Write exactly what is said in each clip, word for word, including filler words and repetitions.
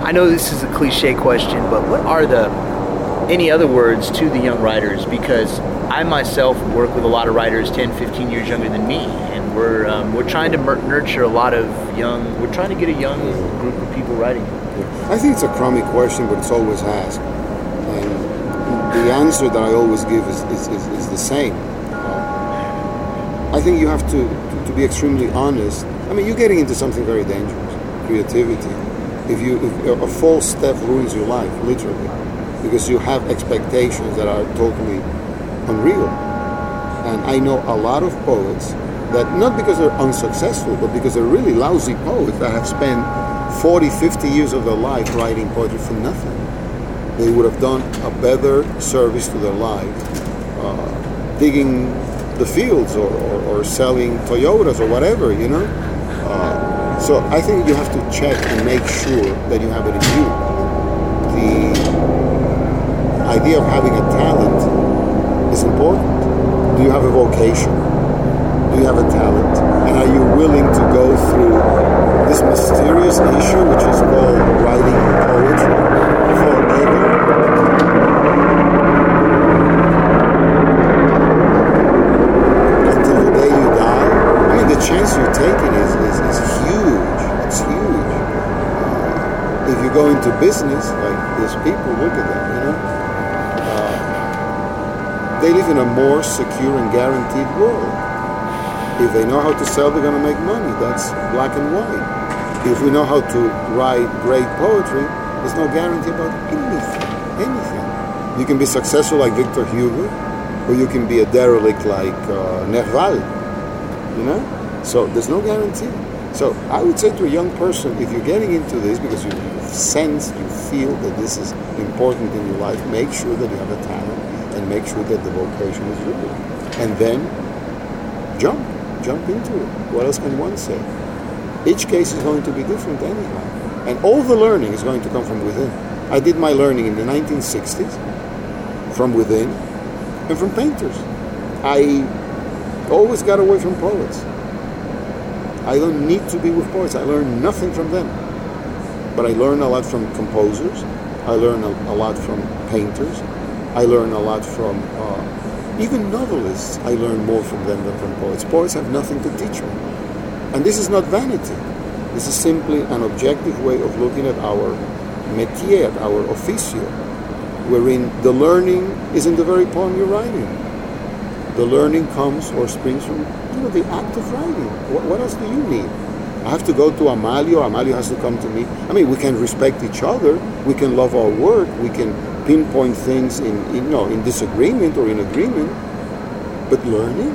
I know this is a cliche question, but what are the any other words to the young writers? Because I myself work with a lot of writers ten, fifteen years younger than me, and we're um, we're trying to nurture a lot of young. We're trying to get a young group of people writing. I think it's a crummy question, but it's always asked, and the answer that I always give is is, is, is the same. Uh, I think you have to, to to be extremely honest. I mean, you're getting into something very dangerous, creativity. If you if a false step ruins your life, literally, because you have expectations that are totally unreal. And I know a lot of poets that, not because they're unsuccessful, but because they're really lousy poets that have spent forty, fifty years of their life writing poetry for nothing. They would have done a better service to their life uh, digging the fields or, or, or selling Toyotas or whatever, you know? Uh, so I think you have to check and make sure that you have it in you. The idea of having a talent is important. Do you have a vocation? Do you have a talent? And are you willing to go through this mysterious issue which is called writing poetry forever? Until the day you die? I mean, the chance you're taking is, is, is huge. It's huge. Uh, if you go into business, like these people, look at them, you know? They live in a more secure and guaranteed world. If they know how to sell, they're going to make money. That's black and white. If we know how to write great poetry, there's no guarantee about anything. Anything. You can be successful like Victor Hugo, or you can be a derelict like uh, Nerval. You know? So there's no guarantee. So I would say to a young person, if you're getting into this because you sense, you feel that this is important in your life, make sure that you have a talent. And make sure that the vocation is real. And then jump, jump into it. What else can one say? Each case is going to be different anyhow. And all the learning is going to come from within. I did my learning in the nineteen sixties, from within, and from painters. I always got away from poets. I don't need to be with poets. I learn nothing from them. But I learn a lot from composers. I learn a, a lot from painters. I learn a lot from uh, even novelists. I learn more from them than from poets. Poets have nothing to teach me. And this is not vanity. This is simply an objective way of looking at our métier, our officio, wherein the learning is in the very poem you're writing. The learning comes or springs from, you know, the act of writing. What, what else do you need? I have to go to Amalio. Amalio has to come to me. I mean, we can respect each other. We can love our work. We can pinpoint things in, in, you know, in disagreement or in agreement, but learning,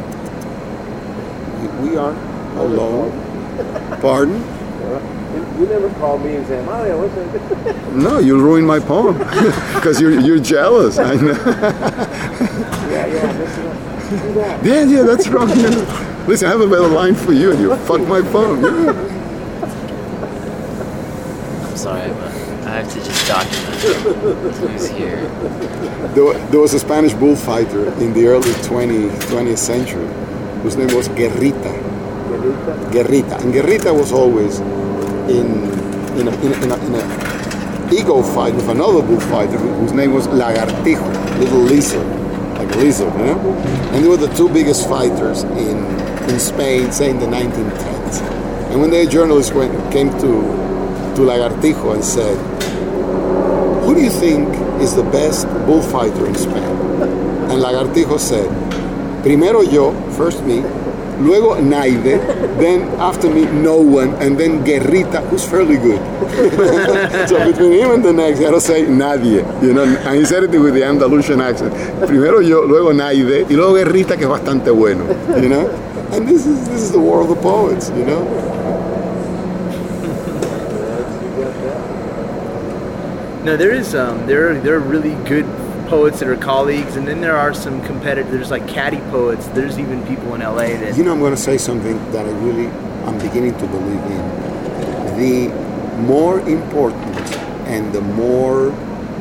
we are alone. Pardon? You never called me and said, Mario, what's that? No, you'll ruin my poem because you're you're jealous. I know. yeah, yeah, listen, do that. Yeah, yeah, that's wrong. Listen, I have a better line for you, and you fuck my poem. Yeah. I'm sorry, but I have to just document who's here. There, there was a Spanish bullfighter in the early twentieth century whose name was Guerrita. Guerrita? Guerrita. And Guerrita was always in in a, in a, in a, in a ego fight with another bullfighter whose name was Lagartijo, little lizard, like a lizard, you know? And they were the two biggest fighters in, in Spain, say in the nineteen tens. And when the journalist went, came to to Lagartijo and said, who do you think is the best bullfighter in Spain? And Lagartijo said, primero yo, first me, luego Naide, then after me no one, and then Guerrita, who's fairly good. So between him and the next, I don't say nadie, you know, and he said it with the Andalusian accent. Primero yo, luego Naide, y luego Guerrita, que es bastante bueno, you know. And this is this is the war of the poets, you know. No, there is um, there are there are really good poets that are colleagues, and then there are some competitors. There's like caddy poets. There's even people in L A that. You know, I'm going to say something that I really I'm beginning to believe in. The more important and the more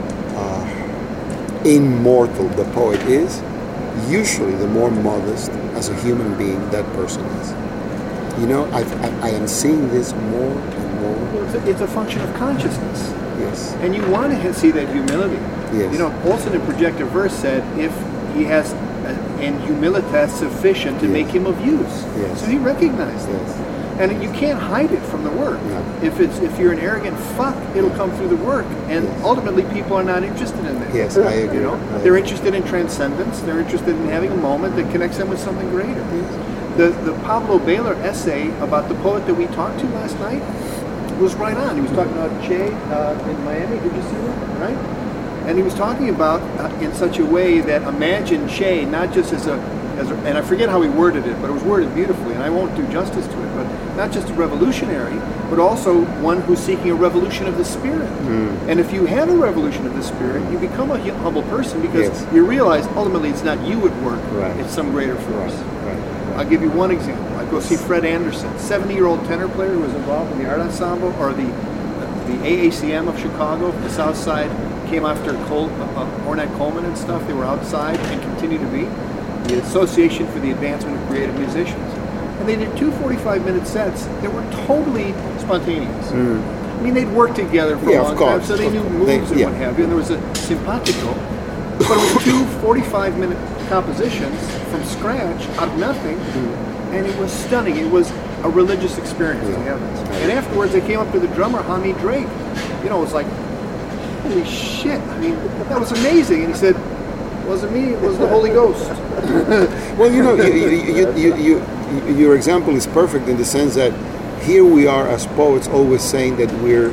uh, immortal the poet is, usually the more modest as a human being that person is. You know, I've, I I am seeing this more and more. Well, it's, a, it's a function of consciousness. Yes. And you want to see that humility. Yes. You know, Olson in Projective Verse said, if he has uh, in humilitas sufficient to Yes. make him of use. Yes. So he recognized it. Yes. And you can't hide it from the work. No. If it's if you're an arrogant fuck, it'll come through the work. And Yes. ultimately people are not interested in that. Yes, I agree. You know? I They're agree. interested in transcendence. They're interested in having a moment that connects them with something greater. The the Pablo Baylor essay about the poet that we talked to last night was right on. He was talking about Che uh, in Miami. Did you see that? Right? And he was talking about uh, in such a way that imagine Che not just as a, as a, and I forget how he worded it, but it was worded beautifully, and I won't do justice to it, but not just a revolutionary, but also one who's seeking a revolution of the spirit. Mm. And if you have a revolution of the spirit, you become a hu- humble person because Yes. you realize ultimately it's not you at work, Right. it's some greater force. Right. I'll give you one example. I go see Fred Anderson, seventy-year-old tenor player who was involved in the art ensemble or the the A A C M of Chicago, the South Side, came after Cole, uh, Ornette Coleman and stuff. They were outside and continue to be. The Association for the Advancement of Creative Musicians. And they did two forty-five minute sets that were totally spontaneous. Mm. I mean, they'd worked together for Yeah, a of long course, time, so they of knew course. moves They- and yeah. what have you. And there was a simpatico, but it was two forty-five minute compositions from scratch, out of nothing, and it was stunning. It was a religious experience to have this. And afterwards, they came up to the drummer, Hamid Drake. You know, it was like, holy shit! I mean, that was amazing. And he said, "It wasn't me. It was the Holy Ghost." Well, you know, you, you, you, you, you, your example is perfect in the sense that here we are as poets always saying that we're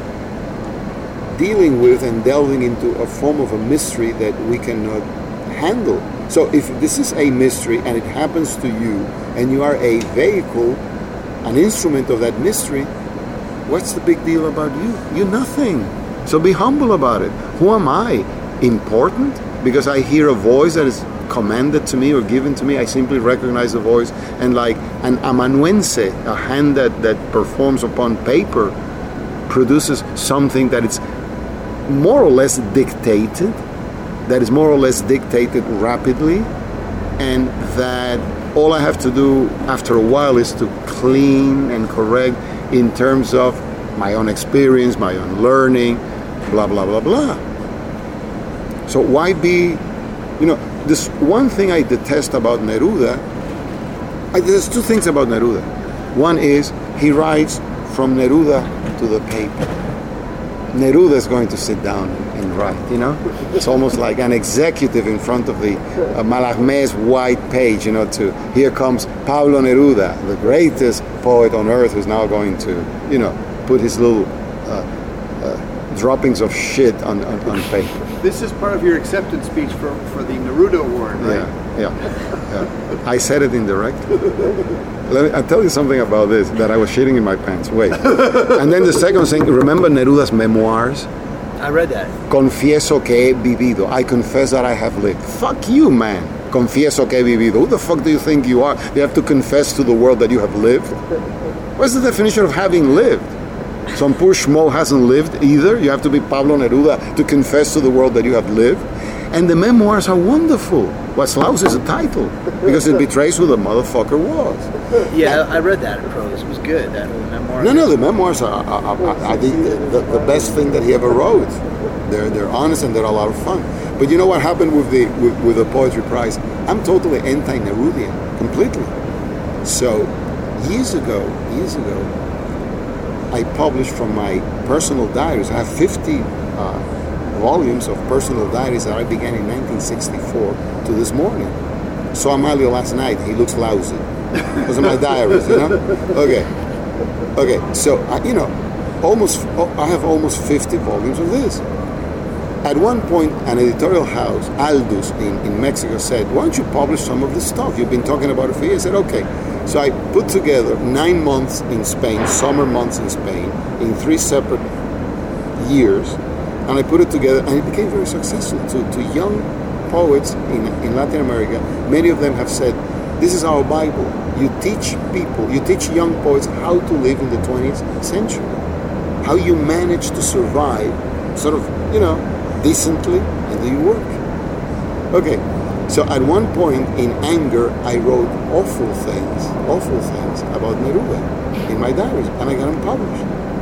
dealing with and delving into a form of a mystery that we cannot handle. So if this is a mystery and it happens to you and you are a vehicle, an instrument of that mystery, what's the big deal about you? You're nothing. So be humble about it. Who am I? Important? Because I hear a voice that is commanded to me or given to me, I simply recognize the voice, and like an amanuense, a hand that, that performs upon paper, produces something that is more or less dictated, that is more or less dictated rapidly, and that all I have to do after a while is to clean and correct in terms of my own experience, my own learning, blah, blah, blah, blah. So why be, you know, this one thing I detest about Neruda, I, there's two things about Neruda. One is he writes from Neruda to the paper. Neruda is going to sit down and write, you know? It's almost like an executive in front of the uh, Mallarmé's white page, you know, to, here comes Pablo Neruda, the greatest poet on earth who's now going to, you know, put his little uh, uh, droppings of shit on, on, on paper. This is part of your acceptance speech for, for the Neruda Award, right? Yeah, yeah, yeah. I said it indirect. Let me, I'll tell you something about this, that I was shitting in my pants. Wait. And then the second thing, remember Neruda's memoirs? I read that. Confieso que he vivido. I confess that I have lived. Fuck you, man. Confieso que he vivido. Who the fuck do you think you are? You have to confess to the world that you have lived? What's the definition of having lived? Some poor schmo hasn't lived either. You have to be Pablo Neruda to confess to the world that you have lived. And the memoirs are wonderful. What's lousy is a title, because it betrays who the motherfucker was. Yeah, I I read that in prose. It was good, that whole memoir. No, no, the memoirs are, are, are I think, the, the best thing that he ever wrote. They're they're honest and they're a lot of fun. But you know what happened with the with, with the Poetry Prize? I'm totally anti-Nerudian, completely. So years ago, years ago, I published from my personal diaries. I have fifty uh, volumes of personal diaries that I began in nineteen sixty-four to this morning. So Amalio last night, he looks lousy. Those are my diaries, you know? Okay. Okay, so, I, you know, almost, I have almost fifty volumes of this. At one point, an editorial house, Aldus in, in Mexico, said, why don't you publish some of this stuff? You've been talking about it for years. I said, okay. So I put together nine months in Spain, summer months in Spain, in three separate years, and I put it together, and it became very successful to, to young poets in, in Latin America. Many of them have said, this is our Bible. You teach people, you teach young poets how to live in the twentieth century, how you manage to survive sort of, you know, decently, and do you work. Okay, so at one point in anger, I wrote awful things, awful things about Neruda in my diaries, and I got them published.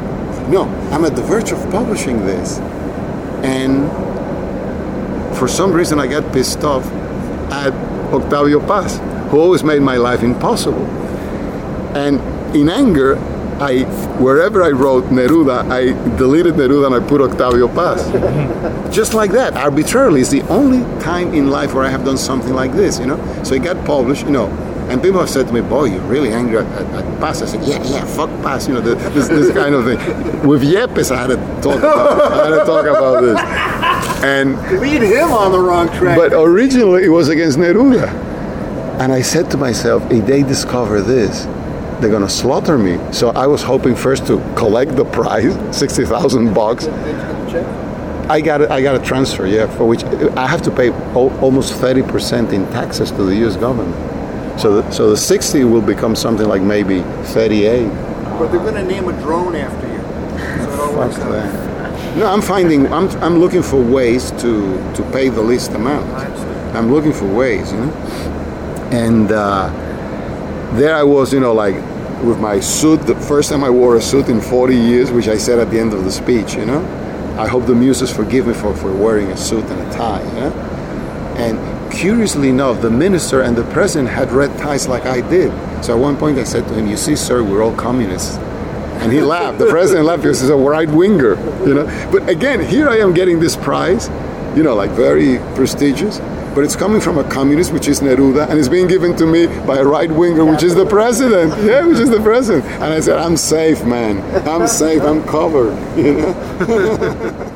no, I'm at the verge of publishing this. And for some reason I got pissed off at Octavio Paz, who always made my life impossible. And in anger, I, wherever I wrote Neruda, I deleted Neruda and I put Octavio Paz. Just like that, arbitrarily. It's the only time in life where I have done something like this, you know? So it got published, you know, and people have said to me, boy, you're really angry at, at, at Paz. I said, yeah, yeah, fuck Paz, you know, the, this, this kind of thing. With Yepes, I had to talk about, I had to talk about this. And Lead him on the wrong track. but originally it was against Neruda. And I said to myself, if they discover this, they're gonna slaughter me. So I was hoping first to collect the prize, sixty thousand bucks. I got a, I got a transfer, yeah, for which I have to pay al- almost thirty percent in taxes to the U S government. So the, so the sixty will become something like maybe thirty-eight. But they're going to name a drone after you. So it all works Fuck out. that. No, I'm finding, I'm, I'm looking for ways to, to pay the least amount. I understand. I'm looking for ways, you know? And uh, there I was, you know, like with my suit, the first time I wore a suit in forty years, which I said at the end of the speech, you know? I hope the muses forgive me for, for wearing a suit and a tie, you know? And curiously enough, the minister and the president had red ties like I did. So at one point I said to him, you see, sir, we're all communists. And he laughed. The president laughed because he's a right-winger, you know? But again, here I am getting this prize, you know, like very prestigious, but it's coming from a communist, which is Neruda, and it's being given to me by a right-winger, which is the president. Yeah, which is the president. And I said, I'm safe, man. I'm safe. I'm covered, you know?